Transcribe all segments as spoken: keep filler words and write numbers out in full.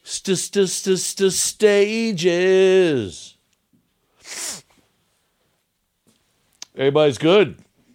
st- st- st- st- stages. Everybody's good.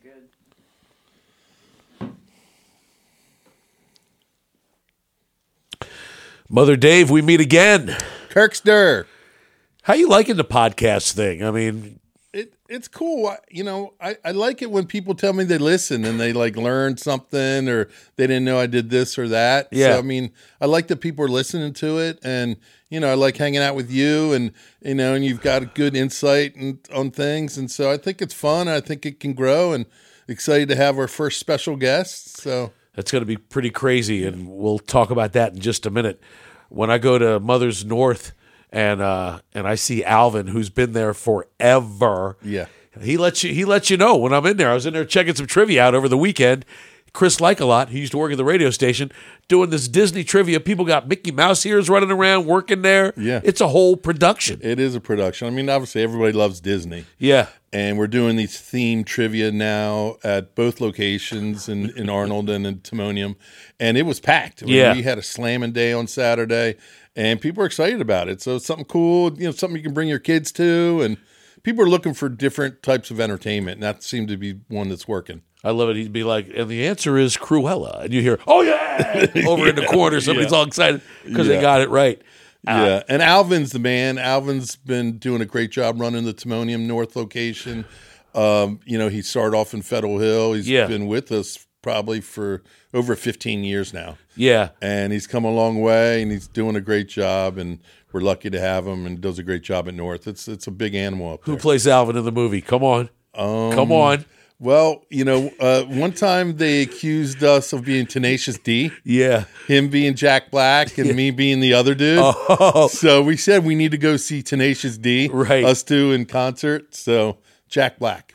Mother Dave, we meet again. Kirkster. How you liking the podcast thing? I mean, It it's cool. I, you know, I, I like it when people tell me they listen and they like learn something or they didn't know I did this or that. Yeah. So, I mean, I like that people are listening to it, and you know, I like hanging out with you, and you know, and you've got a good insight and, on things, and so I think it's fun. I think it can grow, and excited to have our first special guest. So that's going to be pretty crazy, and we'll talk about that in just a minute. When I go to Mother's North and uh, and I see Alvin, who's been there forever, yeah. he lets you he lets you know when I'm in there. I was in there checking some trivia out over the weekend. Chris Like-A-Lot, he used to work at the radio station, doing this Disney trivia. People got Mickey Mouse ears running around, working there. Yeah. It's a whole production. It is a production. I mean, obviously everybody loves Disney. Yeah. And we're doing these themed trivia now at both locations in, in Arnold and in Timonium. And it was packed. I mean, Yeah. We had a slamming day on Saturday, and people are excited about it. So it's something cool, you know, something you can bring your kids to. And people are looking for different types of entertainment, and that seemed to be one that's working. I love it. He'd be like, and the answer is Cruella. And you hear, oh, yeah, over in the corner. Somebody's Yeah. all excited because Yeah. they got it right. Yeah, and Alvin's the man. Alvin's been doing a great job running the Timonium North location. Um, you know, he started off in Federal Hill. He's Yeah. been with us probably for over fifteen years now. Yeah. And he's come a long way, and he's doing a great job, and we're lucky to have him, and does a great job at North. It's it's a big animal up Who there. plays Alvin in the movie? Come on. Um, Come on. Well, you know, uh, one time they accused us of being Tenacious D, Yeah. him being Jack Black and me being the other dude. Oh, So we said we need to go see Tenacious D, Right. us two in concert. So Jack Black.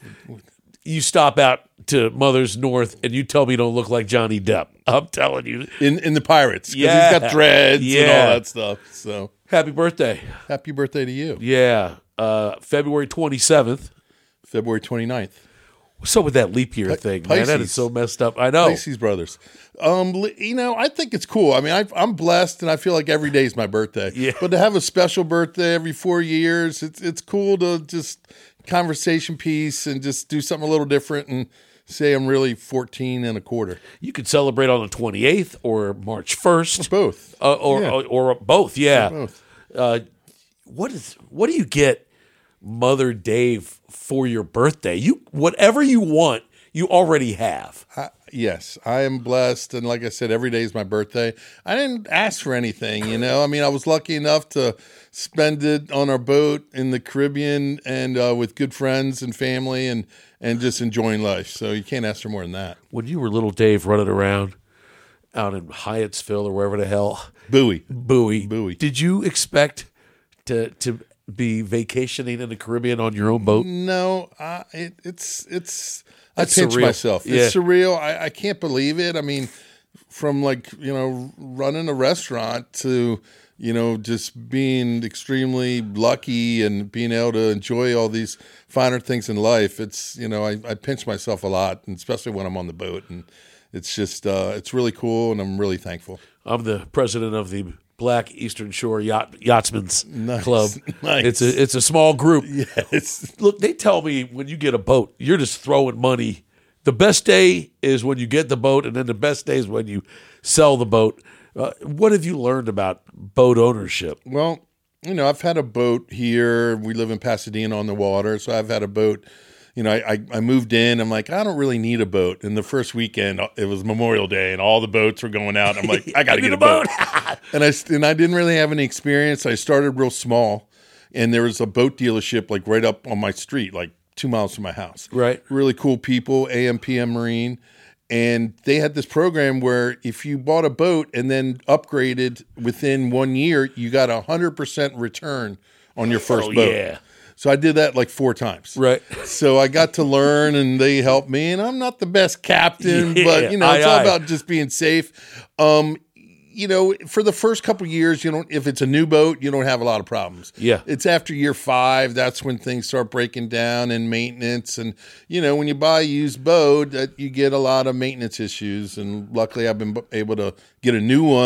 you stop out to Mother's North and you tell me you don't look like Johnny Depp. I'm telling you. In in the Pirates. 'Cause Yeah. he's got dreads and Yeah. all that stuff. So Happy birthday. happy birthday to you. Yeah. Uh, February twenty-seventh. February twenty-ninth. What's up with that leap year thing, man? That is Pisces. so messed up. I know. Pisces brothers. Um, li- you know, I think it's cool. I mean, I, I'm blessed, and I feel like every day is my birthday. Yeah. But to have a special birthday every four years, it's it's cool to just conversation piece and just do something a little different and say I'm really fourteen and a quarter. You could celebrate on the twenty-eighth or March first. Both. Uh, or, Yeah. or or both, yeah. Both. Uh, what is what do you get Mother Dave for your birthday? You whatever you want, you already have. I, yes, I am blessed, and like I said, every day is my birthday. I didn't ask for anything, you know. I mean, I was lucky enough to spend it on our boat in the Caribbean and uh, with good friends and family, and and just enjoying life. So you can't ask for more than that. When you were little Dave running around out in Hyattsville or wherever the hell, Bowie. Bowie, Bowie. did you expect to to be vacationing in the Caribbean on your own boat? No, uh, it, it's it's. I It's pinch surreal. myself. Yeah. It's surreal. I, I can't believe it. I mean, from like you know running a restaurant to you know just being extremely lucky and being able to enjoy all these finer things in life. It's you know I, I pinch myself a lot, and especially when I'm on the boat, and it's just uh, it's really cool, and I'm really thankful. I'm the president of the Black Eastern Shore Yacht Yachtsmen's Nice. Club. Nice. It's a it's a small group. Yes. Look, they tell me when you get a boat, you're just throwing money. The best day is when you get the boat, and then the best day is when you sell the boat. Uh, what have you learned about boat ownership? Well, you know, I've had a boat here. We live in Pasadena on the water, so I've had a boat. You know, I, I, I moved in. I'm like, I don't really need a boat. And the first weekend, it was Memorial Day, and all the boats were going out. I'm like, I got to I need get a a boat. boat. and I and I didn't really have any experience. I started real small, and there was a boat dealership like right up on my street, like two miles from my house. Right. Really cool people, A M P M Marine. And they had this program where if you bought a boat and then upgraded within one year, you got a one hundred percent return on your first Oh, boat. yeah. So I did that like four times. Right. So I got to learn, and they helped me. And I'm not the best captain, Yeah, but you know, it's aye, all aye. about just being safe. Um, you know, for the first couple of years, you don't. If it's a new boat, you don't have a lot of problems. Yeah. It's after year five that's when things start breaking down and maintenance. And you know, when you buy a used boat, that you get a lot of maintenance issues. And luckily, I've been able to get a new one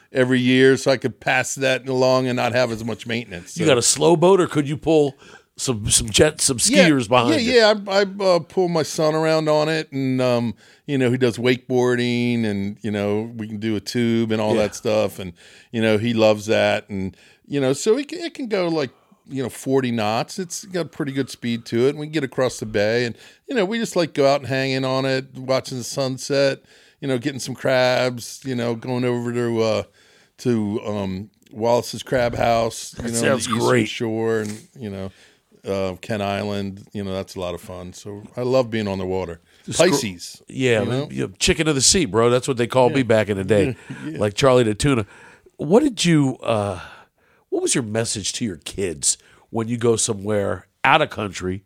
every year, so I could pass that along and not have as much maintenance. So. You got a slow boat, or could you pull some some jet some skiers yeah, behind? Yeah, it? yeah. I, I uh, pull my son around on it, and um, you know he does wakeboarding, and you know we can do a tube and all Yeah. that stuff, and you know he loves that, and you know so it can, it can go like. You know, forty knots. It's got pretty good speed to it. And we can get across the bay, and you know, we just like go out and hanging on it, watching the sunset. You know, getting some crabs. You know, going over to uh, to um, Wallace's Crab House. You That know, sounds on the Eastern great. Shore, and you know, uh, Kent Island. You know, that's a lot of fun. So I love being on the water. scro- Pisces. Yeah, you know? you know, chicken of the sea, bro. That's what they called me back in the day, like Charlie the Tuna. What did you? Uh, what was your message to your kids when you go somewhere out of country,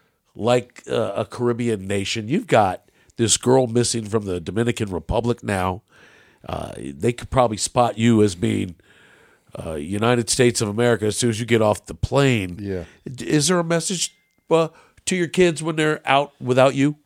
like uh, a Caribbean nation? You've got this girl missing from the Dominican Republic now. Uh, they could probably spot you as being uh, United States of America as soon as you get off the plane. Yeah. Is there a message uh, to your kids when they're out without you?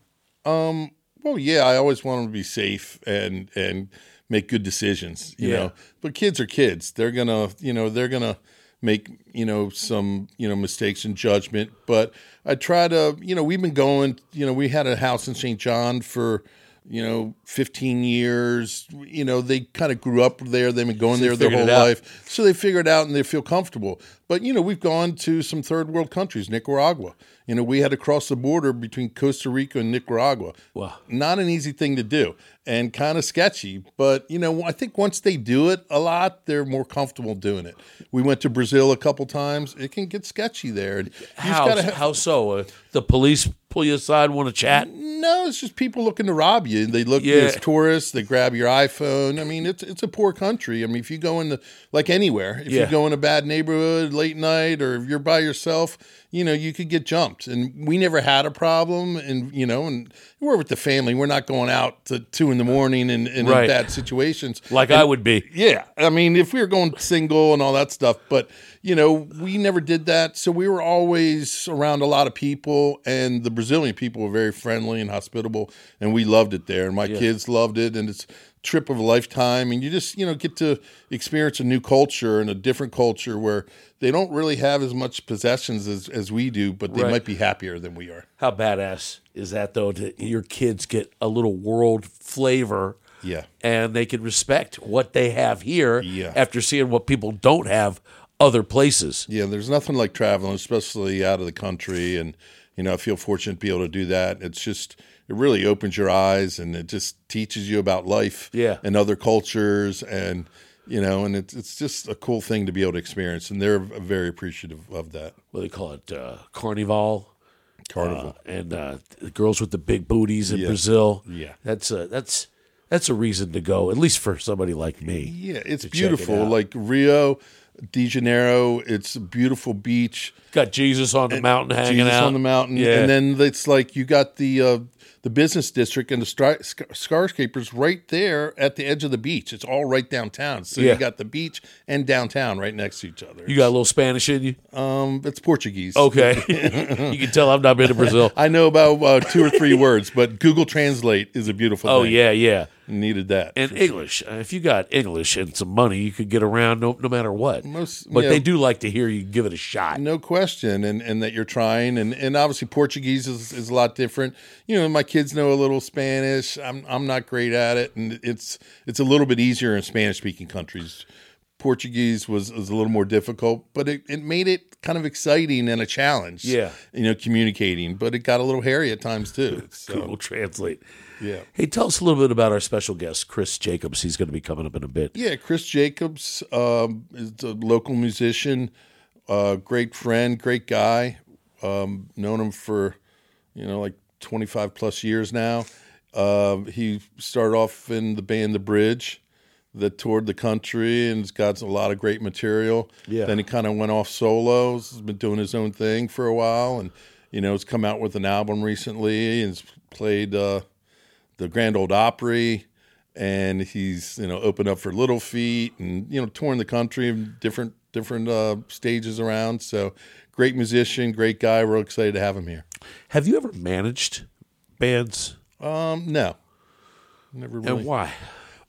Well, yeah, I always want them to be safe and and make good decisions, you Yeah. know. But kids are kids. They're gonna, you know, they're gonna make, you know, some, you know, mistakes in judgment. But I try to, you know, we've been going, you know, we had a house in Saint John for, you know, fifteen years. You know, they kind of grew up there. They've been going So they there their figured whole it out. life. So they figure it out and they feel comfortable. But, you know, we've gone to some third world countries, Nicaragua. You know, we had to cross the border between Costa Rica and Nicaragua. Wow. Not an easy thing to do and kind of sketchy. But, you know, I think once they do it a lot, they're more comfortable doing it. We went to Brazil a couple times. It can get sketchy there. You just How, gotta have- how so? Uh, the police pull you aside, want to chat? No, it's just people looking to rob you. They look Yeah. as tourists. They grab your iPhone. I mean, it's it's a poor country. I mean, if you go into like anywhere, if Yeah. you go in a bad neighborhood late night, or if you're by yourself, you know, you could get jumped. And we never had a problem. And you know, and we're with the family. We're not going out to two in the morning and, and Right. in bad situations. Like And- I would be. yeah, I mean, if we were going single and all that stuff, but you know, we never did that. So we were always around a lot of people, and the Brazilian people were very friendly and hospitable, and we loved it there. And my kids loved it, and it's a trip of a lifetime. And you just, you know, get to experience a new culture and a different culture where they don't really have as much possessions as, as we do, but they Right. might be happier than we are. How badass is that, though, to your kids get a little world flavor Yeah. and they can respect what they have here Yeah. after seeing what people don't have other places. Yeah, there's nothing like traveling, especially out of the country. And, you know, I feel fortunate to be able to do that. It's just, it really opens your eyes and it just teaches you about life Yeah. and other cultures. And, you know, and it's, it's just a cool thing to be able to experience. And they're very appreciative of that. What do they call it? Uh, Carnival. Carnival. Uh, and uh, the girls with the big booties in Yeah. Brazil. Yeah. That's a, that's, that's a reason to go, at least for somebody like me. yeah, it's to check it beautiful. out. Like Rio de Janeiro, it's a beautiful beach. Got Jesus on the mountain hanging Jesus out. on the mountain, Yeah. and then it's like you got the uh, the business district and the stri- sc- skyscrapers right there at the edge of the beach. It's all right downtown, so Yeah. you got the beach and downtown right next to each other. You got a little Spanish in you? um, it's Portuguese. Okay. You can tell I've not been to Brazil. I know about uh, two or three words, but Google Translate is a beautiful Oh, thing. yeah, yeah. Needed that. And for sure. English. Uh, If you got English and some money, you could get around no, no matter what. Most- but yeah. they do like to hear you give it a shot. No question, and, and that you're trying, and, and obviously Portuguese is, is a lot different. You know, my kids know a little Spanish. I'm I'm not great at it, and it's it's a little bit easier in Spanish speaking countries. Portuguese was, was a little more difficult, but it, it made it kind of exciting and a challenge. Yeah. you know, communicating, but it got a little hairy at times too. So, Google Translate. yeah. Hey, tell us a little bit about our special guest, Chris Jacobs. He's going to be coming up in a bit. Yeah, Chris Jacobs um, is a local musician, uh, great friend, great guy. Um, known him for, you know, like twenty-five plus years now. Uh, he started off in the band The Bridge that toured the country and has got a lot of great material. Yeah. Then he kind of went off solo. He's been doing his own thing for a while, and you know, has come out with an album recently and has played uh, the Grand Ole Opry. And he's, you know, opened up for Little Feat and, you know, touring the country in different different uh, stages around. So great musician, great guy. We're excited to have him here. Have you ever managed bands? Um, no, never really. And why?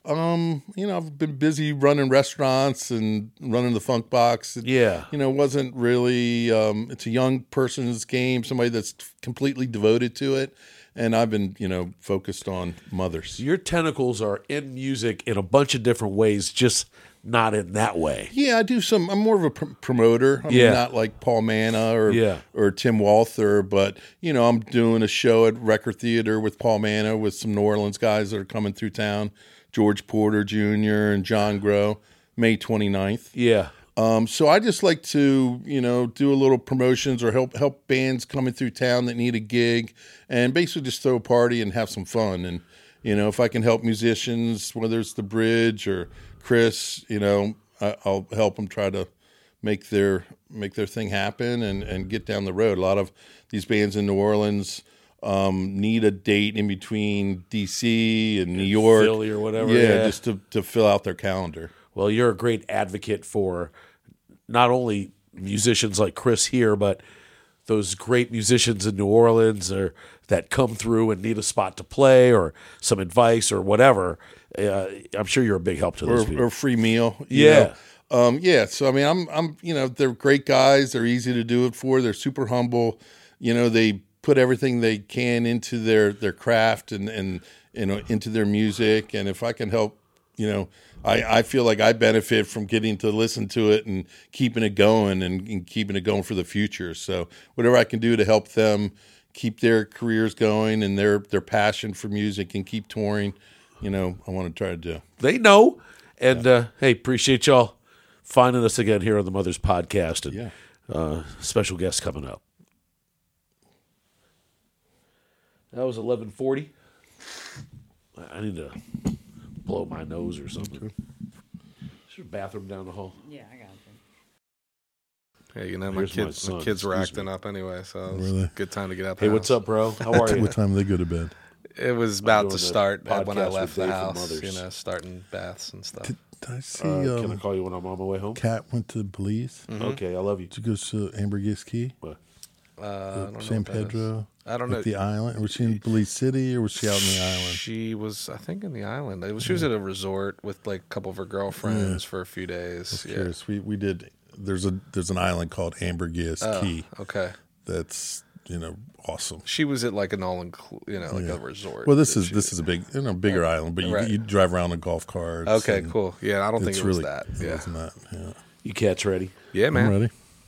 Um, you know, I've been busy running restaurants and running the Funk Box. It, Yeah. You know, wasn't really, um, it's a young person's game, somebody that's completely devoted to it. And I've been, you know, focused on mothers. Your tentacles are in music in a bunch of different ways, just not in that way. Yeah, I do some. I'm more of a pr- promoter. I Yeah. mean, not like Paul Manna or Yeah. or Tim Walther, but you know, I'm doing a show at Record Theater with Paul Manna with some New Orleans guys that are coming through town, George Porter Junior and John Grow, May twenty-ninth. Yeah. Um, so I just like to, you know, do a little promotions or help help bands coming through town that need a gig, and basically just throw a party and have some fun. And you know, if I can help musicians, whether it's the Bridge or Chris, you know, I, I'll help them try to make their make their thing happen and, and get down the road. A lot of these bands in New Orleans um, need a date in between D C and New York, Philly or whatever, Yeah, yeah. just to, to fill out their calendar. Well, you're a great advocate for not only musicians like Chris here, but those great musicians in New Orleans or that come through and need a spot to play or some advice or whatever. Uh, I'm sure you're a big help to those or, people. or free meal. you Yeah. know. Um, yeah. So I mean, I'm, I'm, you know, they're great guys. They're easy to do it for. They're super humble. You know, they put everything they can into their, their craft and, and, you know, into their music. And if I can help, you know, I, I feel like I benefit from getting to listen to it and keeping it going and, and keeping it going for the future. So whatever I can do to help them keep their careers going and their, their passion for music and keep touring, you know, I want to try to do. They know. And, uh, hey, appreciate y'all finding us again here on the Mother's Podcast. And Yeah. uh, special guest coming up. That was eleven forty. I need to blow my nose or something. Is there a bathroom down the hall? Yeah, I got it. Yeah, you know, my Here's my kids, son. my kids were Excuse acting up anyway, so it was Really? a good time to get out the Hey, house. what's up, bro? How are you? What time do they go to bed? It was I'm about doing to the start uh, when I podcast left with the Dave from house, Mothers. you know, starting baths and stuff. Did, did I see Uh, can I um, call you when I'm on my way home? Kat went to Belize? Okay, I love you. Did you go to Ambergris Key? What? Uh, I don't know San what that is. Pedro? I don't Like know. the island? Was she in Belize City or was she out on the island? She was, I think, in the island. It was, she was at a resort with like a couple of her girlfriends for a few days. Yeah. Curious. We we did. There's a there's an island called Ambergris Oh, Key. okay. That's you know awesome. She was at like an all inclusive, you know, like Yeah. a resort. Well, this that is she- this is a big you know bigger island, but you, Right. you drive around on golf carts. Okay, and cool. Yeah, I don't think It's it was really that. It Yeah. wasn't that. Yeah. You cats ready? Yeah, man. I'm ready.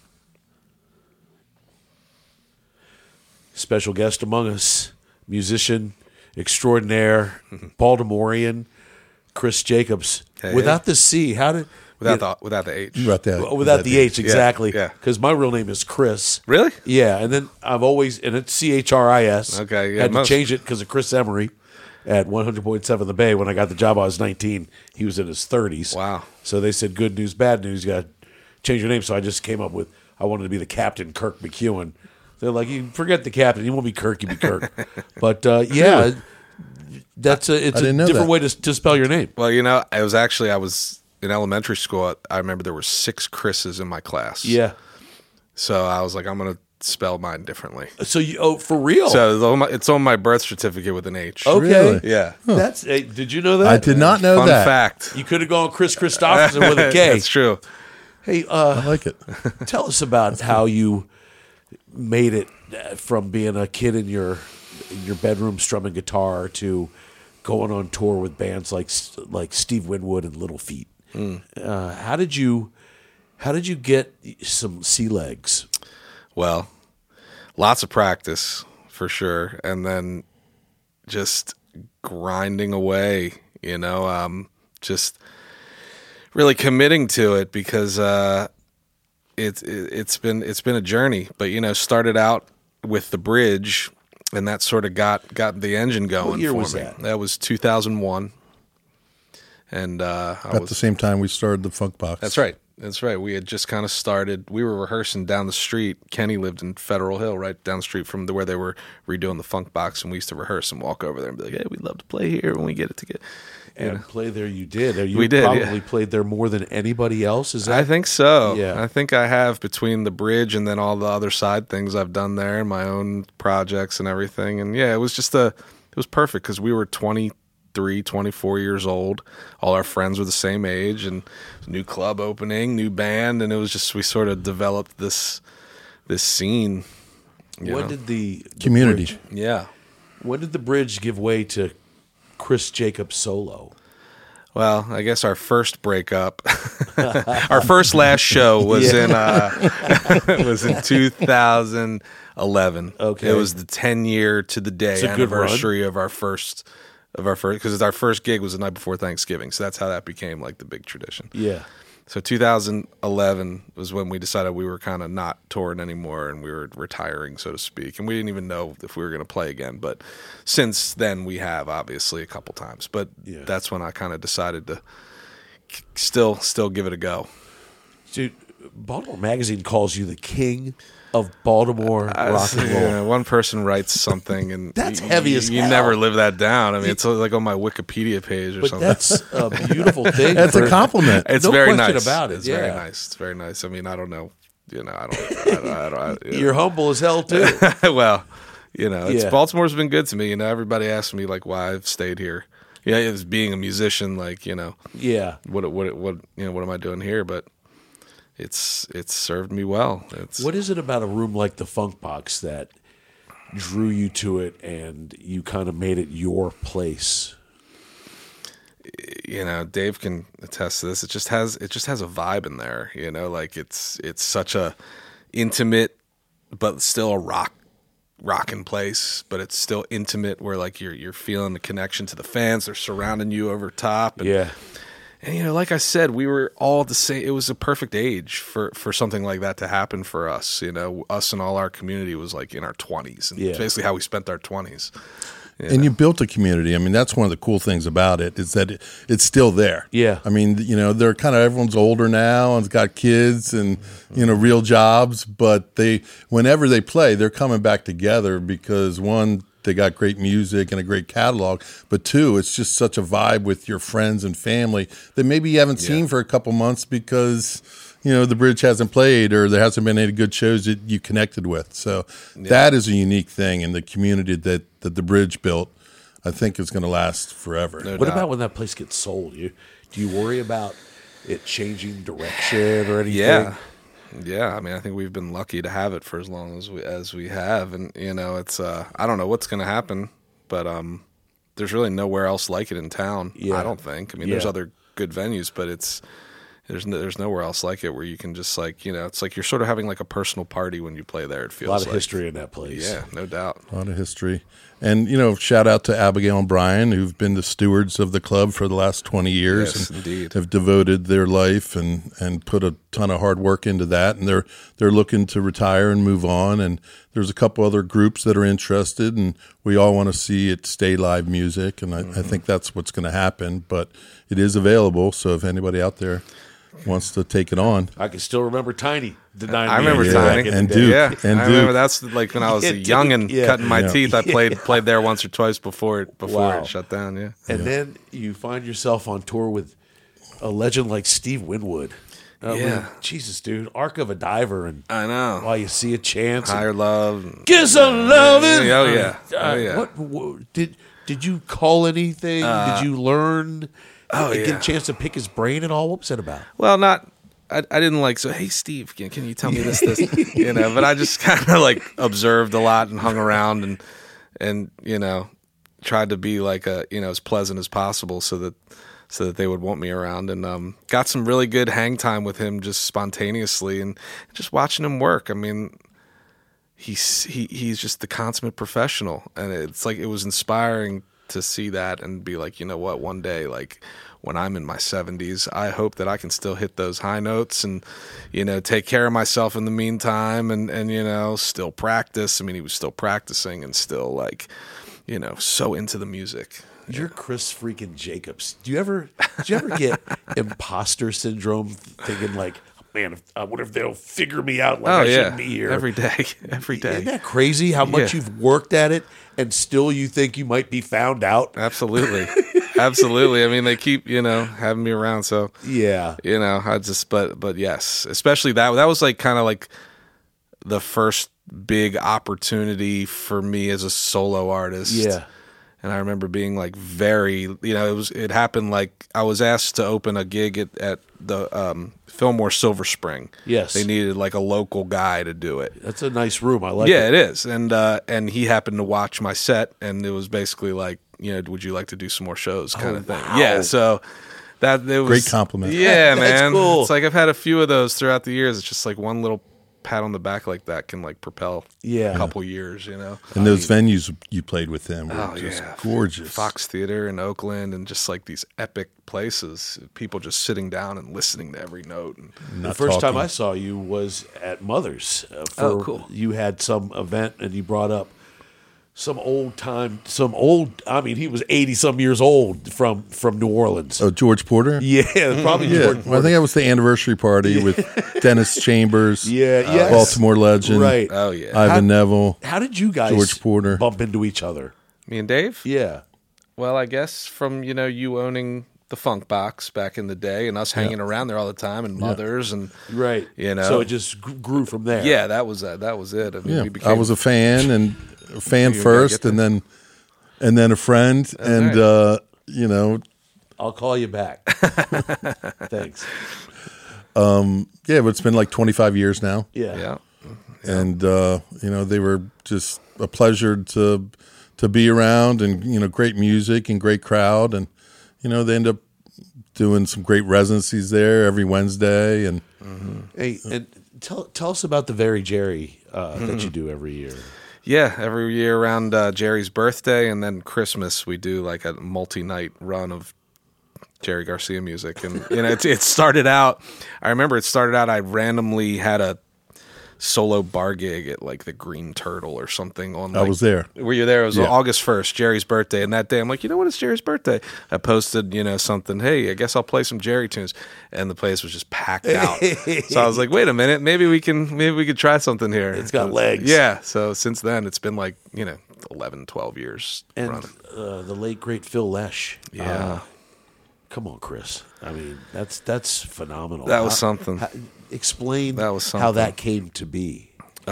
Special guest among us, musician extraordinaire, Baltimorean, Chris Jacobs. Hey, Without the C, how did Without the without the H. Without that. Oh, without the H, exactly. yeah. Because my real name is Chris. Really? Yeah, and then I've always and it's C H R I S. Okay, yeah, had to most- change it because of Chris Emery at one hundred point seven The Bay. When I got the job, I was nineteen. He was in his thirties. Wow. So they said, "Good news, bad news. You got to change your name." So I just came up with I wanted to be the Captain Kirk McEwen. They're like, "You forget the captain. You won't be Kirk. You be Kirk." But uh, yeah, that's a it's I a didn't know different that. way to to spell your name. Well, you know, it was actually I was in elementary school. I remember there were six Chris's in my class. Yeah. So I was like, I'm gonna spell mine differently. So you oh for real? So it's on my, it's on my birth certificate with an H. okay. Really? Yeah. That's hey, did you know that? I did not know Fun that. fact. You could have gone Chris Christopherson with a K. That's true. Hey, uh, I like it. tell us about how you made it uh, from being a kid in your in your bedroom strumming guitar to going on tour with bands like like Steve Winwood and Little Feat. Mm. Uh, how did you how did you get some sea legs? Well, lots of practice for sure, and then just grinding away. You know, um, just really committing to it because uh, it, it it's been it's been a journey. But you know, started out with the Bridge, and that sort of got got the engine going. year for was me. that? That was two thousand one, and uh, I At was the same time, we started the Funk Box. That's right. That's right. We had just kind of started. We were rehearsing down the street. Kenny lived in Federal Hill, right down the street from the, where they were redoing the Funk Box, and we used to rehearse and walk over there and be like, "Hey, we'd love to play here when we get it together." And play there you did. You We did, probably yeah. played there more than anybody else. Is that I think so. Yeah. I think I have between the Bridge and then all the other side things I've done there, my own projects and everything. And yeah, it was just a, it was perfect because we were twenty, twenty-three, twenty-four years old. All our friends were the same age, and new club opening, new band, and it was just we sort of developed this this scene. You When know? did the, the Community. bridge, Yeah. when did the bridge give way to Chris Jacobs solo? Well, I guess our first breakup, our first last show was Yeah. in uh, was in two thousand eleven. Okay. It was the ten year to the day It's a good run. anniversary of our first of our first because our first gig was the night before Thanksgiving, so that's how that became like the big tradition. Yeah. So two thousand eleven was when we decided we were kind of not touring anymore and we were retiring, so to speak. And we didn't even know if we were going to play again. But since then, we have obviously a couple times. But Yeah. that's when I kind of decided to k- still still give it a go. Dude, Baltimore Magazine calls you the king of Baltimore rock and roll. Yeah, one person writes something, and That's you, heavy you, as you hell. never live that down. I mean, it's like on my Wikipedia page or But something. that's a beautiful thing. That's for- a compliment. It's no very question nice about it, It's very yeah. nice. It's very nice. I mean, I don't know. You know, I don't. I don't, I don't I, you know. You're humble as hell, too. Well, you know, it's Yeah. Baltimore's been good to me. You know, everybody asks me like why I've stayed here. Yeah, as being a musician, like you know, Yeah. what what what you know, what am I doing here? But it's it's served me well. It's What is it about a room like the Funk Box that drew you to it and you kind of made it your place? you know, Dave can attest to this. It just has it just has a vibe in there. You know, like it's it's such a intimate, but still a rock rocking place. But it's still intimate, where like you're you're feeling the connection to the fans. They're surrounding you over top. And, Yeah. And you know, like I said, we were all the same. It was a perfect age for, for something like that to happen for us. You know, us and all our community was like in our twenties, and Yeah. it's basically how we spent our twenties. And you built a community. I mean, that's one of the cool things about it is that it, it's still there. Yeah. I mean, you know, they're kind of everyone's older now and's got kids and you know real jobs, but they whenever they play, they're coming back together because one, they got great music and a great catalog, but two, it's just such a vibe with your friends and family that maybe you haven't seen for a couple months because you know the bridge hasn't played or there hasn't been any good shows that you connected with. So that is a unique thing in the community that that the bridge built. I think is going to last forever. No What doubt. about when that place gets sold? You do you worry about it changing direction or anything? Yeah. Yeah, I mean, I think we've been lucky to have it for as long as we as we have, and you know, it's uh, I don't know what's going to happen, but um, there's really nowhere else like it in town. Yeah. I don't think. I mean, there's Yeah. other good venues, but it's there's no, there's nowhere else like it where you can just like you know, it's like you're sort of having like a personal party when you play there. It A feels lot of like. history in that place. Yeah, no doubt. A lot of history. And, you know, shout out to Abigail and Brian, who've been the stewards of the club for the last twenty years. Yes, and indeed. have devoted their life and, and put a ton of hard work into that. And they're they're looking to retire and move on. And there's a couple other groups that are interested, and we all want to see it stay live music. And I, Mm-hmm. I think that's what's going to happen. But it is available, so if anybody out there wants to take it on. I can still remember Tiny denying I me remember back Tiny. in the And day. Duke. Yeah, and I remember Duke. that's like when I was Yeah, a young and Duke, yeah. cutting my Yeah. teeth. I played played there once or twice before it before Wow. it shut down. Yeah. And then you find yourself on tour with a legend like Steve Winwood. I mean, Yeah. Jesus, dude. Arc of a Diver and I know. While You See a Chance. and Higher love. Get some loving. Oh, yeah. Uh, Oh, yeah. What, what did did you call anything? did you learn? oh, Get yeah. a chance to pick his brain at all? What was that about? Well, not. I, I didn't like. So, hey, Steve, can, can you tell me this, this? You know, but I just kind of like observed a lot and hung around and and you know tried to be like a you know as pleasant as possible so that so that they would want me around, and um, got some really good hang time with him just spontaneously and just watching him work. I mean, he's he he's just the consummate professional, and it's like it was inspiring to see that and be like, you know what, one day like when I'm in my seventies, I hope that I can still hit those high notes and you know take care of myself in the meantime, and and you know still practice. I mean, he was still practicing and still like you know so into the music. You're Chris freaking Jacobs. Do you ever do you ever get imposter syndrome thinking like, man, if, I wonder if they'll figure me out like Oh I yeah, shouldn't be here. every day, every day. Isn't that crazy how much Yeah. you've worked at it and still you think you might be found out? Absolutely, absolutely. I mean, they keep you know having me around, so Yeah. you know I just but but yes, especially that that was like kind of like the first big opportunity for me as a solo artist. Yeah. And I remember being like very, you know, it was it happened like I was asked to open a gig at, at the um, Fillmore Silver Spring. Yes. They needed like a local guy to do it. That's a nice room. I like Yeah, it. it is. And uh, and he happened to watch my set, and it was basically like, you know, would you like to do some more shows kind Oh, of thing. wow. Yeah, so that it was Great compliment. Yeah, That's man. cool. It's like I've had a few of those throughout the years. It's just like one little pat on the back like that can like propel Yeah. a couple years, you know. And those venues you played with them were Oh, just yeah. gorgeous. Fox Theater in Oakland, and just like these epic places, people just sitting down and listening to every note. And The Not first time talking. I saw you was at Mother's. Uh, for, Oh, cool. You had some event, and you brought up some old time, some old. I mean, he was eighty some years old from from New Orleans. Oh, George Porter? Yeah, probably Yeah, George well, I Porter. think that was the anniversary party with Dennis Chambers. Yeah, yes. Baltimore legend. Right. oh yeah, Ivan How- Neville. How did you guys George Porter. bump into each other? me and Dave. Yeah. Well, I guess from, you know, you owning the Funk Box back in the day and us hanging around there all the time, and Mothers and Right. You know. So it just gr- grew from there. yeah, that was uh, that was it. I mean, Yeah, we became, I was a fan and a fan You gotta first, get and then and then a friend, and right. uh, you know, I'll call you back. Thanks. yeah. But it's been like twenty-five years now, Yeah. yeah. and uh, you know, they were just a pleasure to to be around, and you know, great music and great crowd, and you know, they end up doing some great residencies there every Wednesday, and Hey, and tell tell us about the Very Jerry uh, that you do every year. Yeah, every year around uh, Jerry's birthday and then Christmas, we do like a multi-night run of Jerry Garcia music. And you know, it, it started out. I remember it started out. I randomly had a solo bar gig at like the Green Turtle or something. On I like, was there. Were you there? It was Yeah. August first, Jerry's birthday, and that day I'm like, you know what? It's Jerry's birthday. I posted, you know, something. Hey, I guess I'll play some Jerry tunes, and the place was just packed out. So I was like, wait a minute, maybe we can, maybe we could try something here. It's got legs. Yeah. So since then, it's been like, you know, eleven, twelve years. And running. uh, the late great Phil Lesh. Yeah. Uh, come on, Chris. I mean, that's that's phenomenal. That was How- something. how- explain That was how something. that came to be.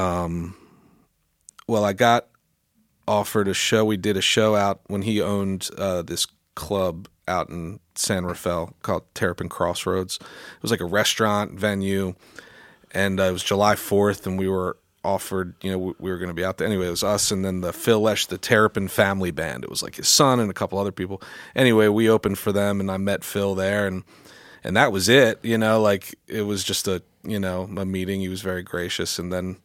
Well, I got offered a show. We did a show out when he owned uh, this club out in San Rafael called Terrapin Crossroads. It was like a restaurant venue, and uh, it was July fourth, and we were offered, you know, we, we were going to be out there. Anyway, it was us and then the Phil Lesh, the Terrapin family band. It was like his son and a couple other people. Anyway, we opened for them, and I met Phil there, and and that was it. You know, like it was just a, you know, a meeting. He was very gracious, and then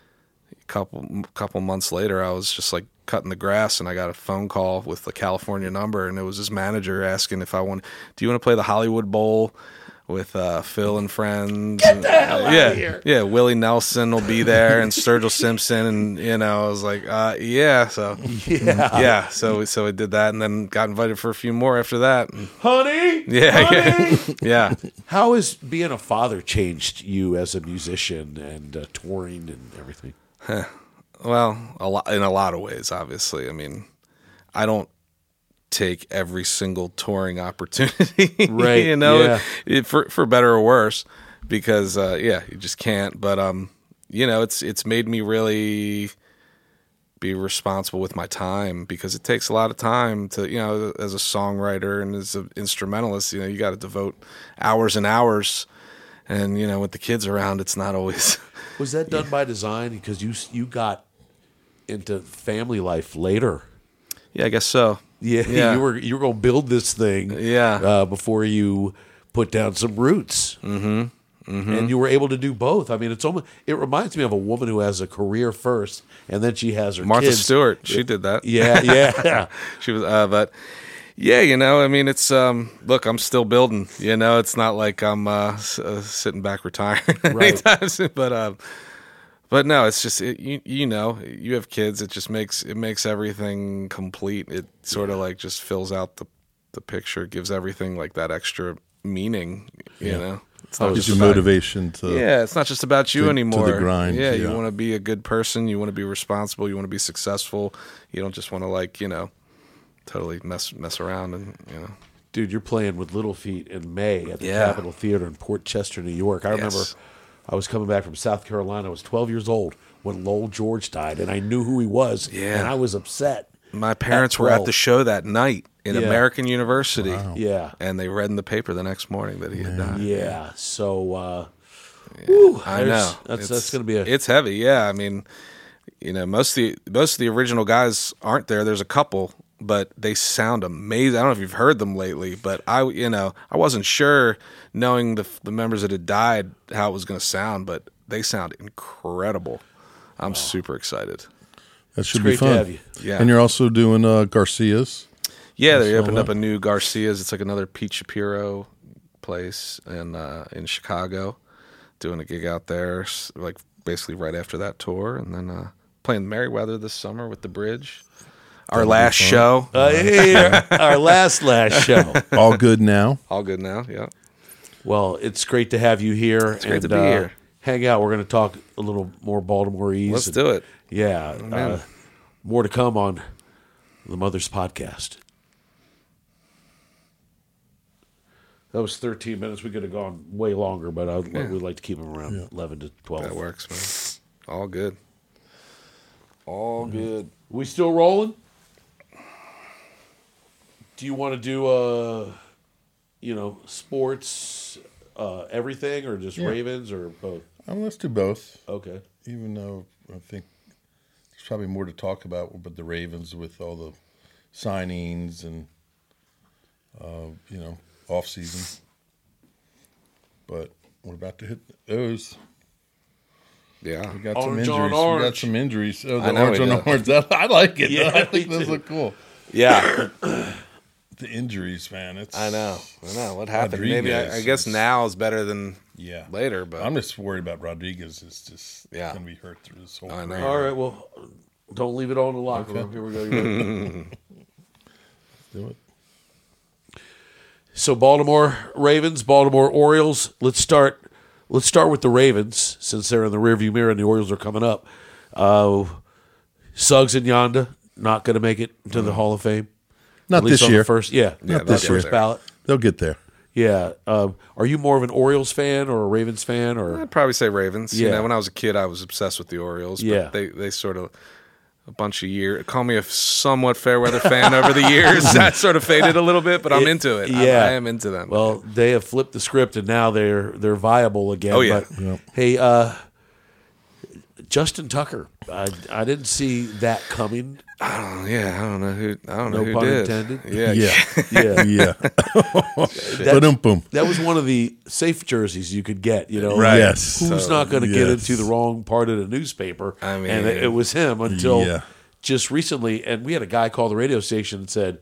a couple couple months later, I was just like cutting the grass, and I got a phone call with the California number, and it was his manager asking if I want, do you want to play the Hollywood Bowl with uh, Phil and friends? Get the hell out yeah, of here. Yeah, Willie Nelson will be there, and Sturgill Simpson, and you know, I was like, uh, yeah, so Yeah. yeah, so so I did that, and then got invited for a few more after that. And Honey? yeah, Honey? yeah, yeah. How has being a father changed you as a musician and uh, touring and everything? Well, a lot in a lot of ways, obviously. I mean, I don't take every single touring opportunity, Right, You know, yeah. it, for for better or worse, because uh, yeah, you just can't. But um, you know, it's it's made me really be responsible with my time, because it takes a lot of time to, you know, as a songwriter and as an instrumentalist, you know, you got to devote hours and hours, and you know, with the kids around, it's not always. Was that done by design? Because you you got into family life later. Yeah, I guess so. Yeah, Yeah. you were you were going to build this thing. Yeah. uh, before you put down some roots. Mm-hmm. Mm-hmm. And you were able to do both. I mean, it's almost it reminds me of a woman who has a career first, and then she has her Martha kids. Stewart, she did that. Yeah, yeah. She was, uh, but yeah, you know, I mean, it's um, look, I'm still building. You know, it's not like I'm uh, s- uh, sitting back retiring Right. anytime soon. But um, but no, it's just it, you you know, you have kids. It just makes it makes everything complete. It sort of like just fills out the the picture, gives everything like that extra meaning. You know, it's not Gives just you about- motivation to. yeah, it's not just about you to- to anymore. the grind, Yeah, you yeah. want to be a good person. You want to be responsible. You want to be successful. You don't just want to like you know, totally mess mess around and you know. Dude, you're playing with Little Feat in May at the Yeah. Capitol Theater in Port Chester, New York. I remember Yes. I was coming back from South Carolina. I was twelve years old when Lowell George died, and I knew who he was, Yeah. and I was upset. My parents were at the show that night in Yeah. American University. Yeah. And they read in the paper the next morning that he had died. Yeah. So, uh, whew, I there's- know. That's It's- that's going to be a. It's heavy, yeah. I mean, you know, most of the most of the original guys aren't there. There's a couple, but they sound amazing. I don't know if you've heard them lately, but I, you know, I wasn't sure, knowing the the members that had died, how it was going to sound, but they sound incredible. I'm super excited. That should It's be great to fun. have you. Yeah. And you're also doing uh, Garcia's. Yeah, they saw opened that. up a new Garcia's. It's like another Pete Shapiro place in uh, in Chicago. Doing a gig out there, s- like basically right after that tour, and then uh, playing Merriweather this summer with the Bridge. Our That'll be last fun. show, Uh, yeah, our last last show. All good now. all good now. Yeah, Well, it's great to have you here. It's great and, to be uh, here. Hang out. We're going to talk a little more Baltimoreese. let's and- do it. Yeah. man. Uh, more to come on the Mother's Podcast. That was thirteen minutes. We could have gone way longer, but I, Yeah. we'd like to keep them around eleven to twelve. That works, man. All good. All good. We still rolling? Do you want to do, uh, you know, sports, uh, everything, or just Yeah. Ravens, or both? Um, let's do both. Okay. Even though I think there's probably more to talk about, but the Ravens with all the signings and uh, you know, off season. But we're about to hit those. Yeah. We got some Orange injuries. on We got orange. some injuries. Oh, I the know orange we on do. orange. That- I like it. Yeah, I think me those too. look cool. Yeah. The injuries, man. It's I know. I know. What happened? Maybe I, I Rodriguez guess is- now is better than yeah. later, but I'm just worried about Rodriguez. Is just Yeah. going to be hurt through this whole. I know. career. All right. Well, don't leave it all in the locker room. Here we go. You ready? Do it. So Baltimore Ravens, Baltimore Orioles. Let's start. Let's start with the Ravens since they're in the rearview mirror and the Orioles are coming up. Uh, Suggs and Yonda not going to make it to the Hall of Fame. Not At least this on year. The first, yeah, Yeah, not they'll this get first there. ballot. They'll get there. Yeah. Um, are you more of an Orioles fan or a Ravens fan, or I'd probably say Ravens. You Yeah. know, when I was a kid, I was obsessed with the Orioles. But Yeah. they they sort of a bunch of years. Call me a somewhat fair weather fan over the years. That sort of faded a little bit, but I'm It- into it. I- yeah. I, am into them. well, they have flipped the script and now they're they're viable again. Oh, yeah. But, Yep. hey, uh, Justin Tucker, I I didn't see that coming. I don't, yeah, I don't know who. I don't know No who pun did. intended. Yeah, Yeah. Yeah. Yeah. Ba-dum, boom. That was one of the safe jerseys you could get, you know. Right. Yes. Who's So, not going to get yes. into the wrong part of the newspaper? I mean- and it, it was him until Yeah. just recently. And we had a guy call the radio station and said,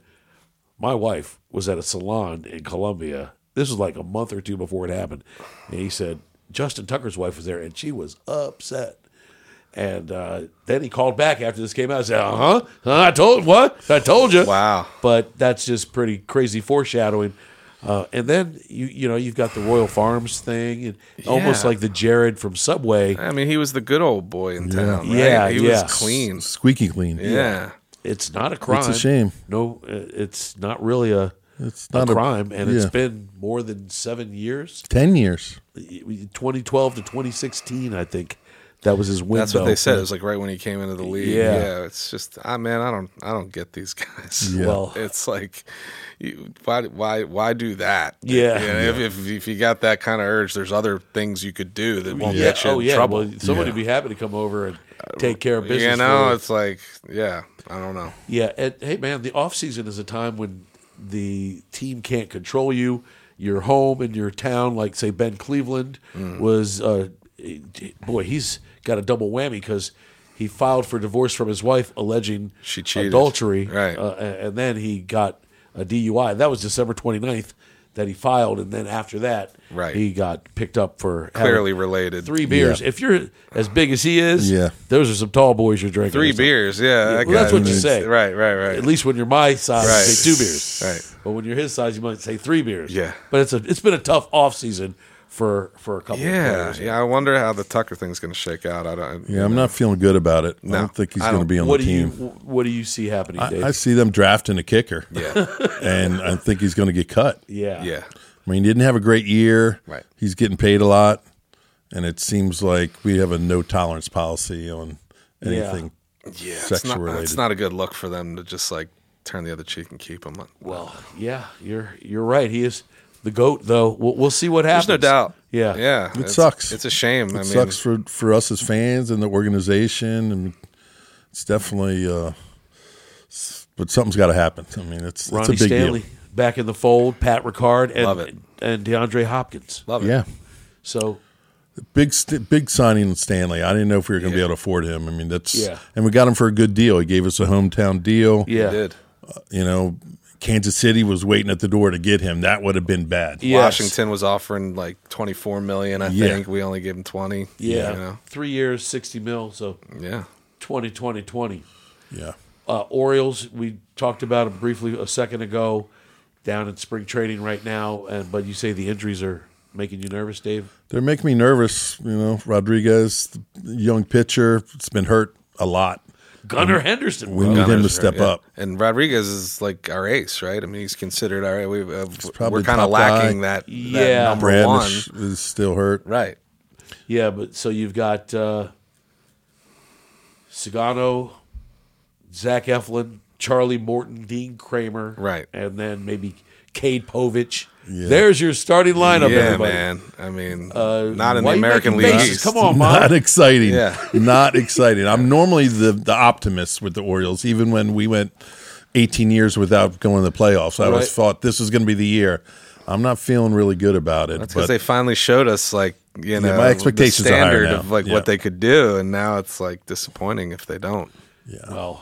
my wife was at a salon in Columbia. This was like a month or two before it happened. And he said, Justin Tucker's wife was there and she was upset. And uh, then he called back after this came out and said, uh-huh, huh, I told what? I told you. Wow. But that's just pretty crazy foreshadowing. Uh, and then you you know you've got the Royal Farms thing, and almost Yeah. like the Jared from Subway. I mean, he was the good old boy in town. Right? Yeah, he yeah. was clean. Squeaky clean. Yeah. It's not a crime. It's a shame. No, uh, it's not really a, It's a not a crime, and it's yeah. been more than seven years. ten years. twenty twelve to twenty sixteen, I think that was his window. That's what they said. It was like right when he came into the league. Yeah. Yeah, it's just, I man, I don't, I don't get these guys. Yeah. Well- it's like, you, why, why, why do that? Yeah. You know, If, if if you got that kind of urge, there's other things you could do that won't Yeah. get you Oh in yeah. trouble. Well, somebody Yeah. would be happy to come over and take care of business. you know, for it's like, yeah, I don't know. Yeah, and, hey man, the off season is a time when the team can't control you. You're home in your town, like say Ben Cleveland Mm. was. Uh, boy, he's got a double whammy because he filed for divorce from his wife, alleging She cheated. adultery, Right. Uh, and then he got a D U I. That was December twenty-ninth that he filed, and then after that, Right. he got picked up for having Clearly related. three beers. Yeah. If you're as big as he is, Yeah. those are some tall boys you're drinking. Three Or something. beers, yeah. that well, that's guy what you was- say. Right, right, right. At least when you're my size, Right. you say two beers. Right. But when you're his size, you might say three beers. Yeah. But it's a it's been a tough off season for for a couple. Yeah, of players. yeah. I wonder how the Tucker thing's going to shake out. I don't. Yeah, I'm not feeling good about it. I No, don't think he's I going to don't- be on What the do you team. What do you see happening, Dave? I, I see them drafting a kicker, Yeah, and I think he's going to get cut. yeah. yeah. I mean, he didn't have a great year. Right. He's getting paid a lot, and it seems like we have a no tolerance policy on anything Yeah, it's sexual not, related. it's not a good look for them to just like turn the other cheek and keep him. Well, yeah, you're you're right. He is the GOAT, though. We'll, we'll see what happens. There's no doubt. Yeah, Yeah, It it's, sucks. It's a shame. It I mean, sucks for, for us as fans and the organization, and it's definitely. Uh, s- but something's got to happen. I mean, it's Ronnie it's a big Stanley deal. back in the fold. Pat Ricard and Love it. and DeAndre Hopkins. love it. Yeah, So big st- big signing in Stanley. I didn't know if we were going to Yeah. be able to afford him. I mean, that's Yeah. and we got him for a good deal. He gave us a hometown deal. yeah, He did. You know, Kansas City was waiting at the door to get him. That would have been bad. Yes. Washington was offering like twenty-four million. I Yeah. think we only gave him twenty. yeah. you know? Three years, sixty mil. So yeah. twenty, twenty, twenty. Yeah. Uh, Orioles, we talked about them briefly a second ago, down in spring training right now. And but you say the injuries are making you nervous, Dave? They're making me nervous. You know, Rodriguez, the young pitcher, it's been hurt a lot. Gunnar Henderson. We bro. need him to Gunners, step yeah. up. And Rodriguez is like our ace, right? I mean, he's considered our. We, uh, probably we're kind of top lacking guy. that, Yeah. that number one, Bradish is still hurt. right? Yeah, but so you've got uh, Sagano, Zach Eflin, Charlie Morton, Dean Kramer, Right. and then maybe Cade Povich. Yeah. There's your starting lineup, yeah, everybody. man. I mean, Uh, not in why the you American making League faces? East. Come on, Mom. Not exciting. Yeah. Not exciting. I'm normally the, the optimist with the Orioles, even when we went eighteen years without going to the playoffs. I Right. always thought this was going to be the year. I'm not feeling really good about it. That's but because they finally showed us, like, you know, my expectations the are higher standard now. of like Yeah. what they could do, and now it's like disappointing if they don't. Well,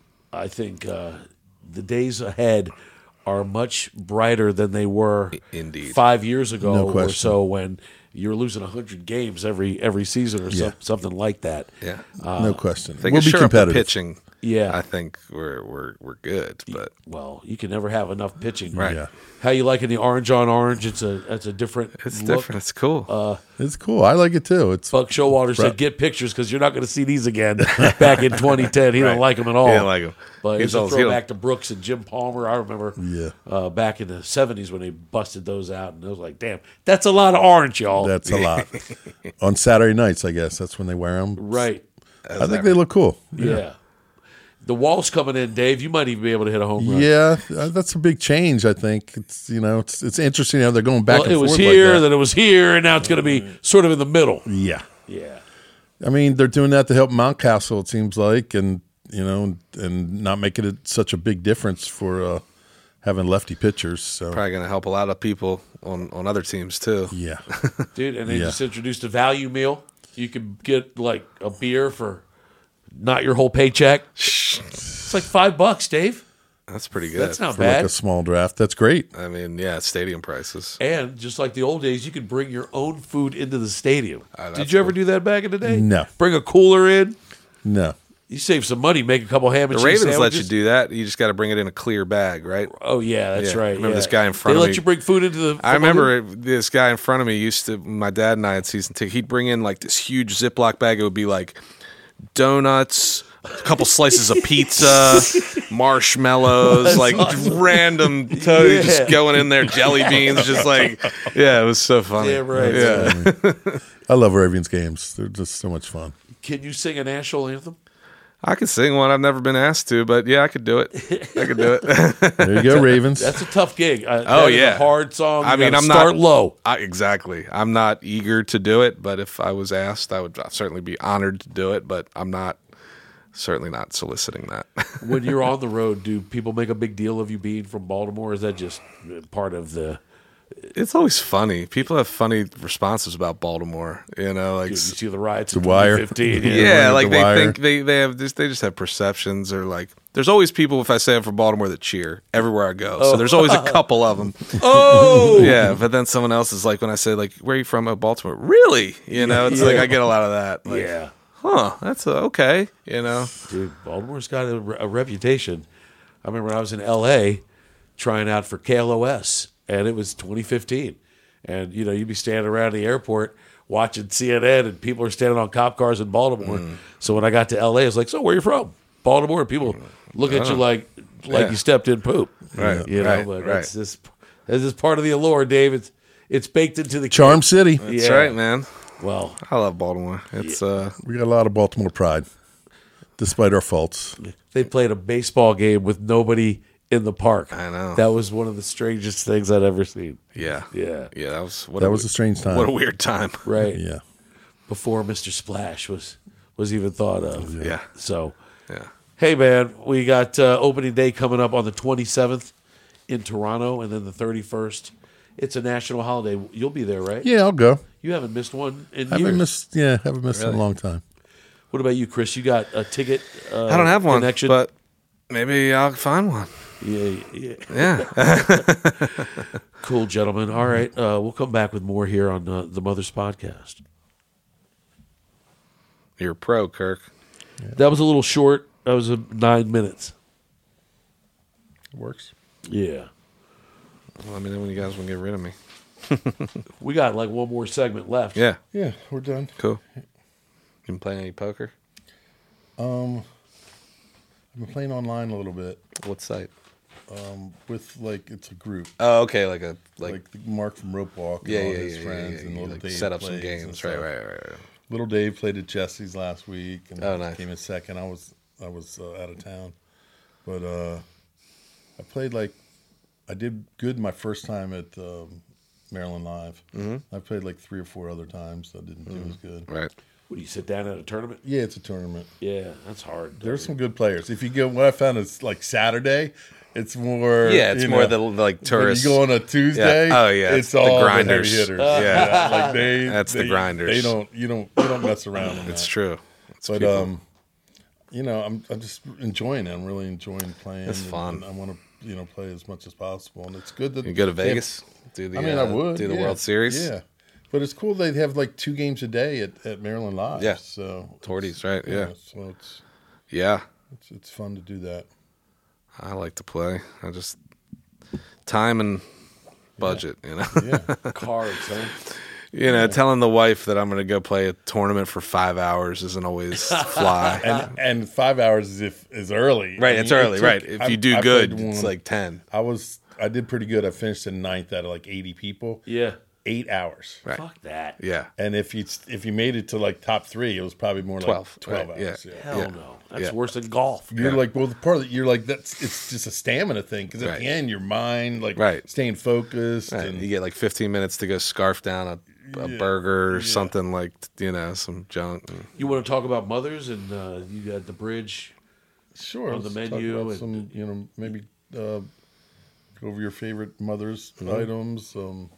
I think uh, the days ahead are much brighter than they were Indeed. five years ago No or question. so when you were losing one hundred games every every season or Yeah. some, something like that. Yeah, no question. if they We'll can be shore up the competitive. pitching. Yeah. I think we're we're we're good, but Well, you can never have enough pitching. Right. Yeah. How you liking the orange on orange? It's a it's a different it's look. different. It's cool. It's cool. I like it too. It's Buck Showalter said, Right. "Get pictures because you're not going to see these again." Back in twenty ten, he Right. didn't like them at all. He didn't like 'em. But He's it's a always- throwback to Brooks and Jim Palmer. I remember, Yeah. uh, back in the seventies when they busted those out, and it was like, "Damn, that's a lot of orange, y'all." that's a lot. On Saturday nights, I guess that's when they wear them. right. I think they look cool. Yeah. The wall's coming in, Dave. You might even be able to hit a home run. Yeah, uh, that's a big change. I think it's you know it's it's interesting how they're going back Well, and it was forth here, like that. then it was here, and now it's going to be sort of in the middle. Yeah, Yeah. I mean they're doing that to help Mountcastle. It seems like, and you know, and not making it such a big difference for uh, having lefty pitchers. So Probably going to help a lot of people on on other teams too. yeah, Dude, and they Yeah. just introduced a value meal. You could get like a beer for not your whole paycheck. It's like five bucks, Dave. That's pretty good. That's not for like bad. a small draft, that's great. I mean, yeah, stadium prices. And just like the old days, you could bring your own food into the stadium. Ah, Did that's you ever cool. do that back in the day? No. Bring a cooler in. No, You save some money, make a couple ham and The cheese Ravens let sandwiches. you do that. You just got to bring it in a clear bag, right? Oh yeah, that's Yeah. right. Remember yeah. this guy in front they of let me? you bring food into the. I remember it, this guy in front of me used to. My dad and I had season ticket. He'd bring in like this huge Ziploc bag. It would be like donuts, a couple slices of pizza, marshmallows, like random, totally Yeah. just going in there, jelly beans, just like yeah, it was so funny. Yeah, right. Yeah, I love Ravens games. They're just so much fun. Can you sing a national anthem? I could sing one. I've never been asked to, but yeah, I could do it. I could do it. There you go, Ravens. That's a tough gig. Uh, Oh, that is yeah. a hard song. You I mean, gotta I'm not- start low. I, exactly. I'm not eager to do it, but if I was asked, I would certainly be honored to do it. But I'm not certainly not soliciting that. When you're on the road, do people make a big deal of you being from Baltimore? Or is that just part of the? It's always funny. People have funny responses about Baltimore. You know, like You see the riots in Wire. twenty fifteen. yeah, Yeah, like The they Wire. think they they have just they just have perceptions or like. There's always people if I say I'm from Baltimore that cheer everywhere I go. So there's always a couple of them. Oh, Yeah, but then someone else is like when I say like where are you from? Oh, Baltimore. Really? You know, it's like Yeah. I get a lot of that. Like, yeah. huh? That's a, okay. You know. Dude, Baltimore's got a, a reputation. I remember when I was in L A trying out for K L O S, and it was twenty fifteen. And, you know, you'd be standing around the airport watching C N N, and people are standing on cop cars in Baltimore. Mm. So when I got to L A, I was like, so where are you from? Baltimore. And people look at you like like Yeah. you stepped in poop. Right, You know, right, but right. that's just, that's just part of the allure, Dave. It's, it's baked into the Charm City. That's Yeah. right, man. Well, I love Baltimore. It's uh We got a lot of Baltimore pride. despite our faults. They played a baseball game with nobody in the park. I know. That was one of the strangest things I'd ever seen. Yeah. Yeah. Yeah, that was what That a, was a strange time. What a weird time. Right. Yeah. Before Mister Splash was was even thought of. Yeah. So, Yeah. hey, man, we got uh, opening day coming up on the twenty-seventh in Toronto, and then the thirty-first. It's a national holiday. You'll be there, right? Yeah, I'll go. You haven't missed one in Haven't years. missed. Yeah, haven't missed in Really? a long time. What about you, Chris? You got a ticket? Uh, I don't have one, connection? but maybe I'll find one. Yeah, yeah. Yeah. Cool, gentlemen. All right, uh, we'll come back with more here on uh, the Mother's Podcast. You're a pro, Kirk. That was a little short. That was a nine minutes. Works. Yeah. Well, let me know when you guys want to get rid of me. We got like one more segment left. Yeah. Yeah, we're done. Cool. You been playing any poker? Um, I've been playing online a little bit What site? with like it's a group, Oh, okay, like a like, like, the Mark from Rope Walk and yeah, all yeah, his yeah, friends yeah, yeah, and yeah. little Like Dave set up some plays and games. Right, stuff. right, right, right. Little Dave played at Jesse's last week and Oh, nice. came in second. I was I was uh, out of town, but uh, I played like I did good my first time at um, Maryland Live. Mm-hmm. I played like three or four other times. I didn't do as good. Right. Would you sit down at a tournament? Yeah, it's a tournament. Yeah, that's hard. There's some good players. If you go, what I found is like Saturday, it's more. Yeah, it's you more know, the like when tourists. you go on a Tuesday, Yeah. Oh, yeah, it's it's the all grinders. the heavy hitters. yeah, like they, That's the they- grinders. They don't, you don't, you don't mess around. On It's that. true. It's But people- um, you know, I'm I'm just enjoying it. I'm really enjoying playing. It's and- fun. and I want to, you know, play as much as possible, and it's good that you go to they have- Vegas. Do the I mean, uh, I would do the yeah. World Series. Yeah, but it's cool they have like two games a day at, at Maryland Live. Yeah. so Torties, right? Yeah. so it's Yeah. it's it's fun to do that. I like to play. I just time and budget, you know. Yeah. Cards, huh? You know, telling the wife that I'm going to go play a tournament for five hours isn't always fly. and and five hours is if is early. right, I it's mean, it early. took- Right. If I- you do I good, played it's one- like ten. I was I did pretty good. I finished in ninth out of like eighty people. Yeah. Eight hours. Right. Fuck that. Yeah. And if you if you made it to like top three, it was probably more twelve. like twelve Right, hours. yeah. Yeah. Hell Yeah. no. That's Yeah. worse than golf. You're Yeah. like, well, the part that you're like, that's it's just a stamina thing because at Right. the end, your mind like Right. staying focused Right. and You get like fifteen minutes to go scarf down a, a Yeah. burger or Yeah. something like, you know, some junk. You want to talk about mothers and uh, you got the bridge. sure on the let's talk menu about and- some, you know, maybe uh, go over your favorite mother's Mm-hmm. items. Um,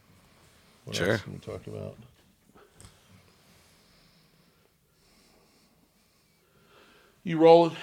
what Sure. else can we talk about? You rolling?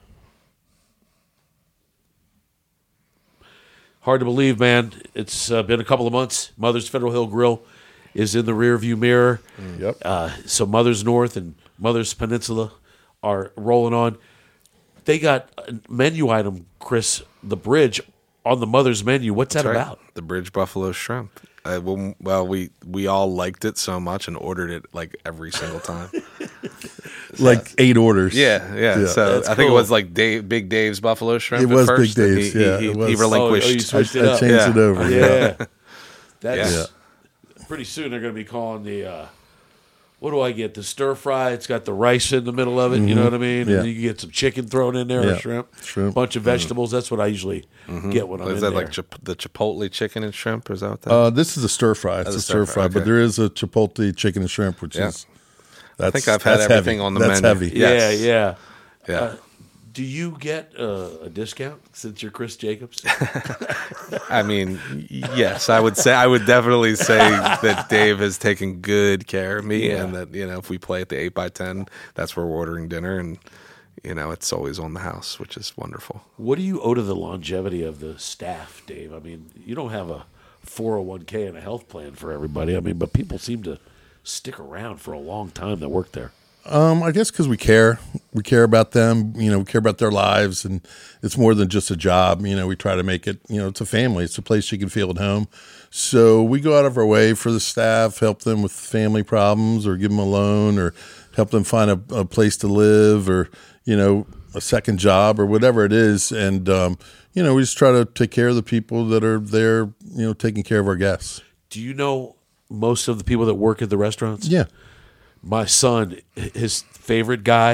Hard to believe, man. It's uh, been a couple of months. Mother's Federal Hill Grill is in the rearview mirror. Yep. Uh, so Mother's North and Mother's Peninsula are rolling on. They got a menu item, Chris, the bridge on the Mother's menu. What's that Right. about? The Bridge Buffalo Shrimp. Uh, well, well, we we all liked it so much and ordered it like every single time. Like eight orders. Yeah, yeah. Yeah. So That's I think cool. it was like Dave, Big Dave's Buffalo Shrimp. It at was Big first, and Dave's, He, yeah, he, it he was. Oh, oh, you relinquished. switched I, it I up. changed Yeah. it over. Yeah. Yeah. That's Yeah. pretty soon they're going to be calling the, uh, what do I get? The stir fry. It's got the rice in the middle of it. You know what I mean? Yeah. And you can get some chicken thrown in there Yeah. or shrimp. Shrimp. bunch of vegetables. That's what I usually get when I'm Is in that there. like chip, the Chipotle chicken and shrimp? Or is that what that? Uh, this is a stir fry. It's Oh, the a stir stir fry, fry, but okay. there is a chipotle chicken and shrimp, which Yeah. is. That's, I think I've had that's everything heavy. on the that's menu. heavy. Yes. Yeah, yeah. yeah. Uh, do you get uh, a discount since you're Chris Jacobs? I mean, y- yes, I would say I would definitely say that Dave has taken good care of me, Yeah. and that you know if we play at the eight by ten, that's where we're ordering dinner, and you know it's always on the house, which is wonderful. What do you owe to the longevity of the staff, Dave? I mean, you don't have a four oh one k and a health plan for everybody. I mean, but people seem to stick around for a long time that work there. Um, I guess because we care, we care about them. You know, we care about their lives, and it's more than just a job. You know, we try to make it. You know, it's a family. It's a place you can feel at home. So we go out of our way for the staff, help them with family problems, or give them a loan, or help them find a, a place to live, or you know, a second job, or whatever it is. And um, you know, we just try to take care of the people that are there. You know, taking care of our guests. Do you know most of the people that work at the restaurants? Yeah. My son, his favorite guy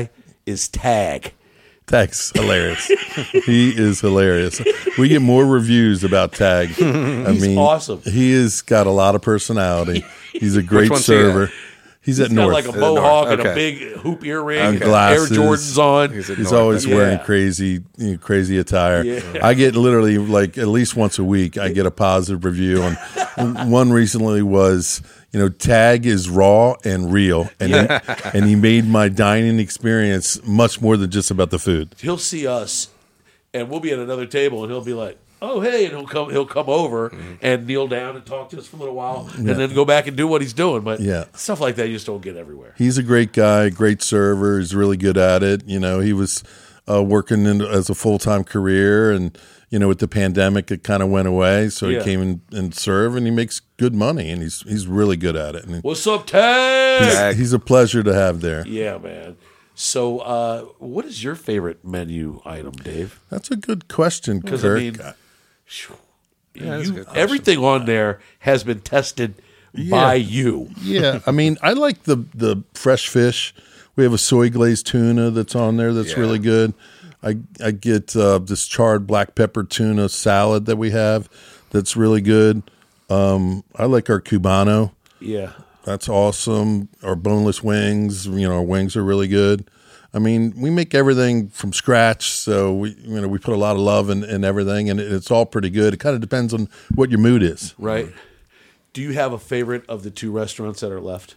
is Tag. Tag's hilarious. He is hilarious. We get more reviews about Tag. I He's mean, awesome. He has got a lot of personality. He's a great one's he at? server. He's, He's at got North. like a North. mohawk and a Okay. big hoop earring, And and glasses. Air Jordans on. He's at He's North. always Yeah. wearing crazy, you know, crazy attire. Yeah. I get literally like at least once a week. I get a positive review, and one recently was, you know, Tag is raw and real, and he, and he made my dining experience much more than just about the food. He'll see us, and we'll be at another table, and he'll be like, "Oh, hey!" and he'll come. He'll come over Mm-hmm. and kneel down and talk to us for a little while, and then go back and do what he's doing. But Yeah. stuff like that you just don't get everywhere. He's a great guy, great server. He's really good at it. You know, he was uh, working in, as a full time career, and you know, with the pandemic, it kind of went away. So Yeah. he came in and served, and he makes good money, and he's he's really good at it. And What's up, Tag? he's, he's a pleasure to have there. Yeah, man. So, uh, what is your favorite menu item, Dave? That's a good question, Because Kirk. I mean, phew, that's a you, good question. everything on there has been tested by you. Yeah, I mean, I like the the fresh fish. We have a soy glazed tuna that's on there that's Yeah. really good. I I get uh, this charred black pepper tuna salad that we have that's really good. Um, I like our Cubano. Yeah. That's awesome. Our boneless wings, you know, our wings are really good. I mean, we make everything from scratch, so we you know we put a lot of love in, in everything, and it, it's all pretty good. It kind of depends on what your mood is. Right. Do you have a favorite of the two restaurants that are left?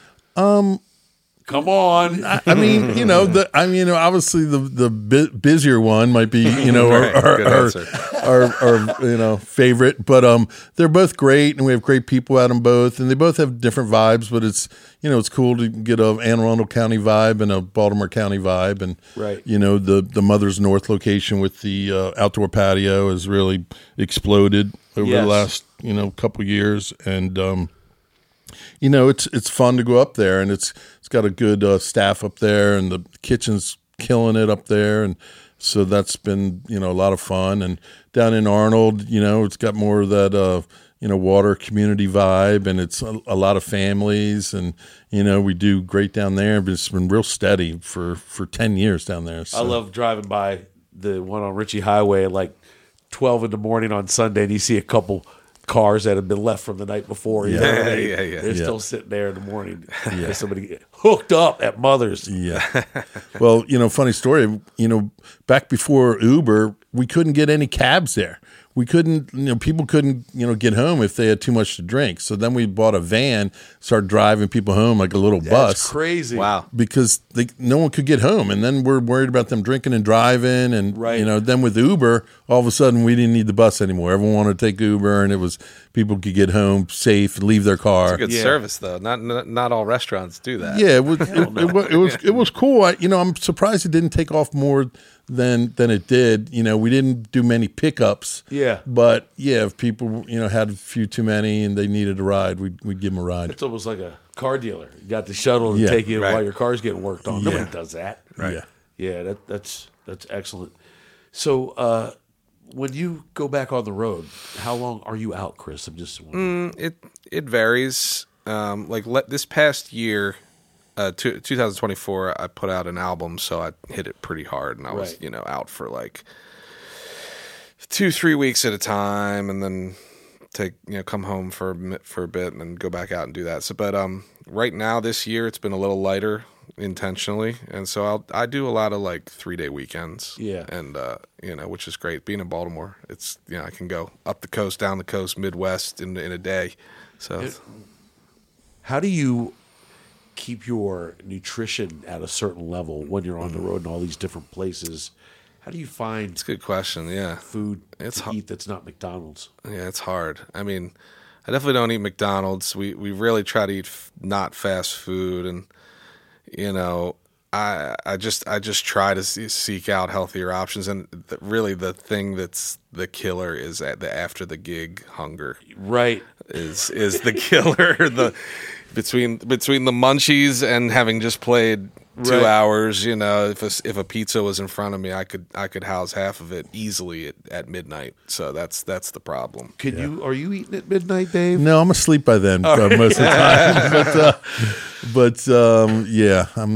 Um, Come on. I, I mean, you know, the I mean, you know, obviously the the bu- busier one might be, you know, our, Right, our, good our, answer. our, our you know favorite, but um, they're both great, and we have great people at them both, and they both have different vibes. But it's you know, it's cool to get a Anne Arundel County vibe and a Baltimore County vibe, and Right. you know, the the Mother's North location with the uh, outdoor patio has really exploded over Yes. the last you know couple years, and um. You know, it's it's fun to go up there, and it's it's got a good uh, staff up there, and the kitchen's killing it up there, and so that's been you know a lot of fun. And down in Arnold, you know, it's got more of that uh, you know water community vibe, and it's a, a lot of families, and you know we do great down there. But it's been real steady for for ten years down there. So. I love driving by the one on Ritchie Highway at like twelve in the morning on Sunday, and you see a couple cars that have been left from the night before. You know what I mean? Yeah, yeah, yeah. They're Yeah. still sitting there in the morning. Yeah. Somebody hooked up at Mother's. Yeah. Well, you know, funny story. You know, back before Uber, we couldn't get any cabs there. We couldn't, you know, people couldn't, you know, get home if they had too much to drink. So then we bought a van, started driving people home like a little That's bus. crazy. Wow. Because they, no one could get home, and then we're worried about them drinking and driving, and Right. you know, then with Uber, all of a sudden we didn't need the bus anymore. Everyone wanted to take Uber, and it was people could get home safe and leave their car. Good Yeah. service though. Not, not not all restaurants do that. Yeah, it was it, it, wa- it was it was cool. I, you know, I'm surprised it didn't take off more than than it did. You know, we didn't do many pickups. Yeah. but yeah, if people you know had a few too many and they needed a ride, we'd we'd give them a ride. It's almost like a car dealer. You got the shuttle to Yeah. take you Right. while your car's getting worked on. Yeah. Nobody does that. Right. Yeah. Yeah, that, that's that's excellent. So, uh, when you go back on the road, how long are you out, Chris? I'm just wondering. It it varies. Um, like let, this past year, uh, two, twenty twenty-four, I put out an album, so I hit it pretty hard, and I was Right. you know out for like two three weeks at a time, and then take you know come home for a, mi- for a bit, and then go back out and do that. So, but um, right now this year it's been a little lighter intentionally, and so I'll I do a lot of like three day weekends. Yeah. and uh, you know which is great. Being in Baltimore, it's you know I can go up the coast, down the coast, Midwest in in a day. So. It- How do you keep your nutrition at a certain level when you're on the road in all these different places? How do you find It's a good question. Yeah, food It's to hard. eat that's not McDonald's? yeah, it's hard. I mean, I definitely don't eat McDonald's. We we really try to eat f- not fast food, and you know, I I just I just try to see, seek out healthier options. And the, really, the thing that's the killer is at the after the gig hunger Right. is is the killer. the between between the munchies and having just played two Right. hours, you know, if a, if a pizza was in front of me, I could I could house half of it easily at, at midnight. So that's that's the problem. Can you are you eating at midnight, Dave? No, I'm asleep by then uh, most of the time. but uh, but um, yeah, I'm not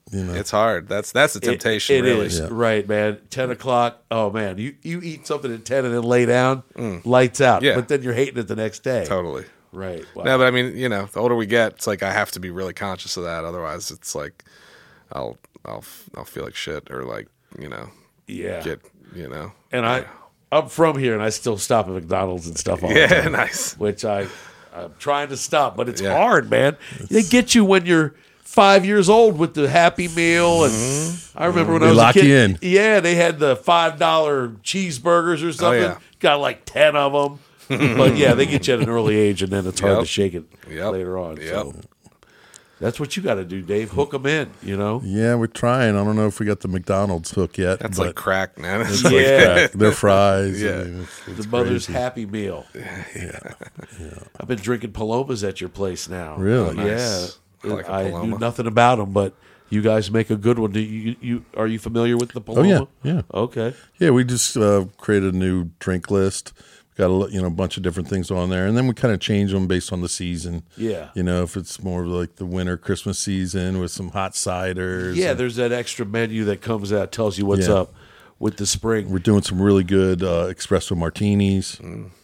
You know, It's hard. That's that's the temptation. It, it really. is Yeah. right, man. Ten o'clock. Oh man, you you eat something at ten and then lay down, lights out. Yeah. But then you're hating it the next day. Totally. Right. Wow. No, but I mean, you know, the older we get, it's like I have to be really conscious of that. Otherwise, it's like I'll I'll I'll feel like shit or like you know yeah. get you know. and I, I'm from here, and I still stop at McDonald's and stuff all the Yeah, time. nice. Which I, I'm trying to stop, but it's Yeah. hard, man. They get you when you're five years old with the Happy Meal, and I remember when They I was lock a kid. you in. Yeah, they had the five dollar cheeseburgers or something. yeah. Got like ten of them. But yeah, they get you at an early age, and then it's hard Yep. to shake it Yep. later on. Yep. So that's what you got to do, Dave. Hook them in. You know. yeah, we're trying. I don't know if we got the McDonald's hook yet. That's but like crack, man. It's Yeah. like, crack. Their fries. Yeah. I mean, it's, it's The mother's crazy. Happy Meal. Yeah. I've been drinking Palomas at your place now. Really? Uh, Nice. Yeah. I like a I knew Paloma. nothing about them, but you guys make a good one. Do you, you are you familiar with the Oh Paloma? yeah, yeah, Okay. yeah. We just uh, created a new drink list. Got a lo- you know a bunch of different things on there, and then we kind of change them based on the season. Yeah. You know, if it's more like the winter Christmas season with some hot ciders. Yeah, and there's that extra menu that comes out, tells you what's Yeah. up with the spring. we're doing some really good uh, espresso martinis.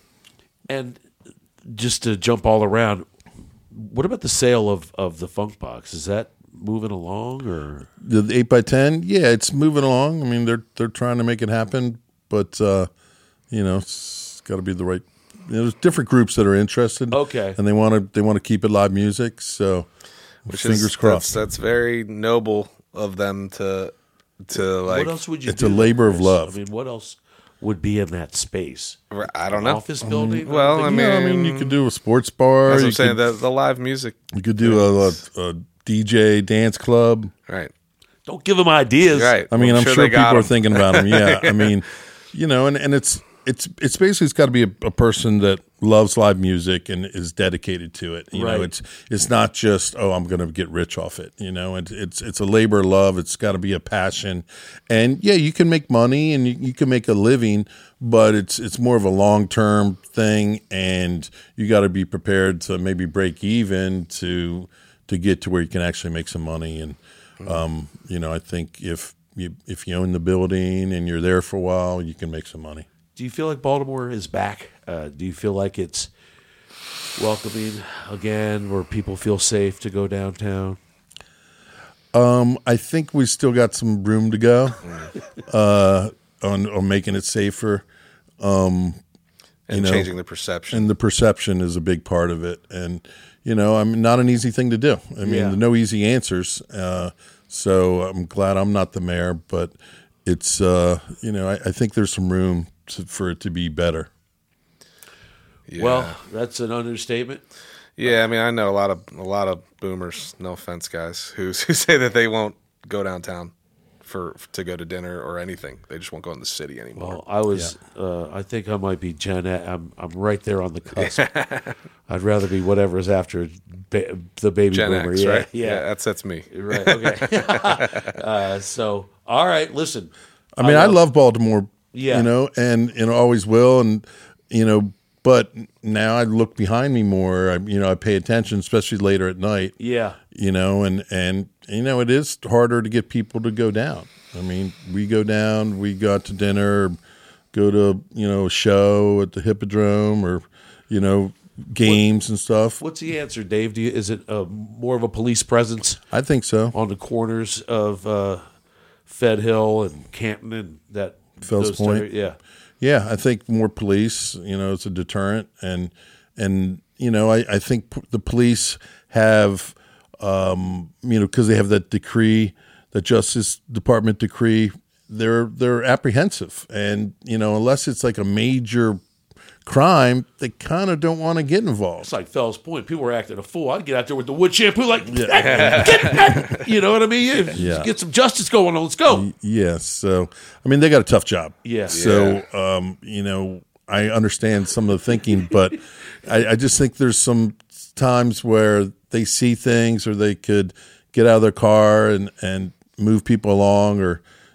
And just to jump all around, what about the sale of, of the Funk Box? Is that moving along or The, the eight by ten, yeah, it's moving along. I mean, they're they're trying to make it happen, but uh, you know, it's got to be the right. You know, there's different groups that are interested. Okay. and they want to they want to keep it live music. So, Which fingers is, crossed. That's, that's very noble of them to to like. what else would you it's do a with labor of this? love. I mean, what else would be in that space? I don't know. Office building? well, don't I think- Yeah, I mean- mean, you could do a sports bar. That's what you I'm saying. could, The, the live music, you could do a, a, a D J dance club. right? don't give them ideas. Right. I mean, Well, I'm sure, they got people are 'em. thinking about them. Yeah, I mean, you know, and, and it's it's it's basically it's got to be a, a person that loves live music and is dedicated to it. You Right. know, it's it's not just oh, I'm going to get rich off it. You know, and it's it's a labor of love. It's got to be a passion, and yeah, you can make money and you, you can make a living, but it's it's more of a long term thing, and you got to be prepared to maybe break even to to get to where you can actually make some money. And um, you know, I think if you if you own the building and you're there for a while, you can make some money. Do you feel like Baltimore is back? Uh, do you feel like it's welcoming again, where people feel safe to go downtown? Um, I think we still got some room to go uh, on on making it safer, And you know, changing the perception. and the perception is a big part of it. And you know, I'm not an easy thing to do. I mean, Yeah. no easy answers. Uh, so I'm glad I'm not the mayor, but it's uh, you know, I, I think there's some room to, for it to be better. Yeah. Well, that's an understatement. yeah. I mean, I know a lot of a lot of boomers. No offense, guys, who who say that they won't go downtown for to go to dinner or anything. They just won't go in the city anymore. Well, I was. Uh, I think I might be Gen. A- I'm. I'm right there on the cusp. I'd rather be whatever's after ba- the baby Gen boomer. X, yeah, right? yeah, that's that's me. Right. Okay. uh, so, all right. Listen. I mean, I love Baltimore, Yeah. you know, and and always will, and you know, but now I look behind me more. I, you know, I pay attention, especially later at night. Yeah. You know, and and you know, it is harder to get people to go down. I mean, we go down, we go out to dinner, go to you know a show at the Hippodrome, or you know games and stuff. What's the answer, Dave? Do you, is it uh, more of a police presence I think so. on the corners of uh, Fed Hill and Canton and that Fells those Point? area- Yeah. Yeah, I think more police, you know, it's a deterrent, and and you know, I, I think p- the police have, um, you know, because they have that decree, that Justice Department decree, they're they're apprehensive, and you know, unless it's like a major crime, they kind of don't want to get involved. It's like Fells Point. People were acting a fool. I'd get out there with the wood shampoo, like, get, you know what I mean? Yeah. Yeah. Get some justice going on. Let's go. Yes, so I mean, they got a tough job. Yeah. So um, you know, I understand some of the thinking, but I, I just think there's some times where they see things, or they could get out of their car and and move people along, or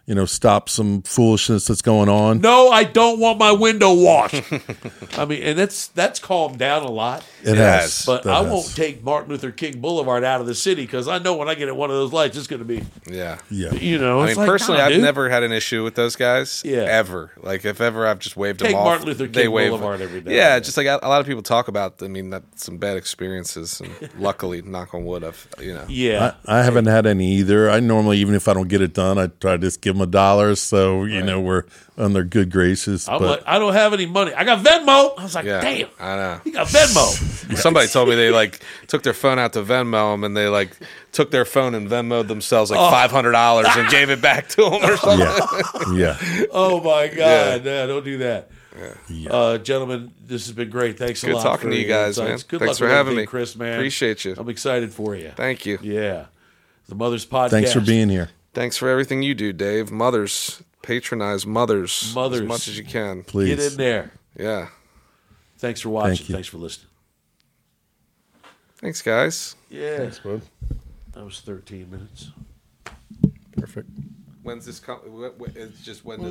you know, stop some foolishness that's going on. No, I don't want my window washed. I mean, and that's that's calmed down a lot. It has, But that I has. won't take Martin Luther King Boulevard out of the city because I know when I get at one of those lights, it's going to be, Yeah. Yeah, you know. I it's mean, like, personally, nah, I've dude. never had an issue with those guys. Yeah. Ever. Like, if ever I've just waved Take them off. Martin Luther they King wave, Boulevard every day. Yeah, just like a a lot of people talk about, I mean, that some bad experiences. And luckily, knock on wood, I've, you know. Yeah. I, I haven't had any either. I normally, even if I don't get it done, I try to just give them a dollar, so you know we're on their good graces. I'm but like, I don't have any money. I got Venmo. I was like, Yeah. damn, I know. you got Venmo. Somebody told me they like took their phone out to Venmo them, and they like took their phone and Venmoed themselves like five hundred dollars and gave it back to them or something. yeah, yeah, Oh my God! No, don't do that, yeah. uh, gentlemen. This has been great. Thanks a Good lot. talking for to you your guys, man. insights. Good Thanks luck for with having everything, me. Chris. Man, Appreciate you. I'm excited for you. Thank you. Yeah, the Mother's Podcast. Thanks for being here. Thanks for everything you do, Dave. Mothers, patronize mothers, Mothers. as much as you can. Please. Get in there. Yeah. Thanks for watching. Thank you. Thanks for listening. Thanks, guys. Yeah, Thanks, bud. that was thirteen minutes. Perfect. When's this come? It's just when.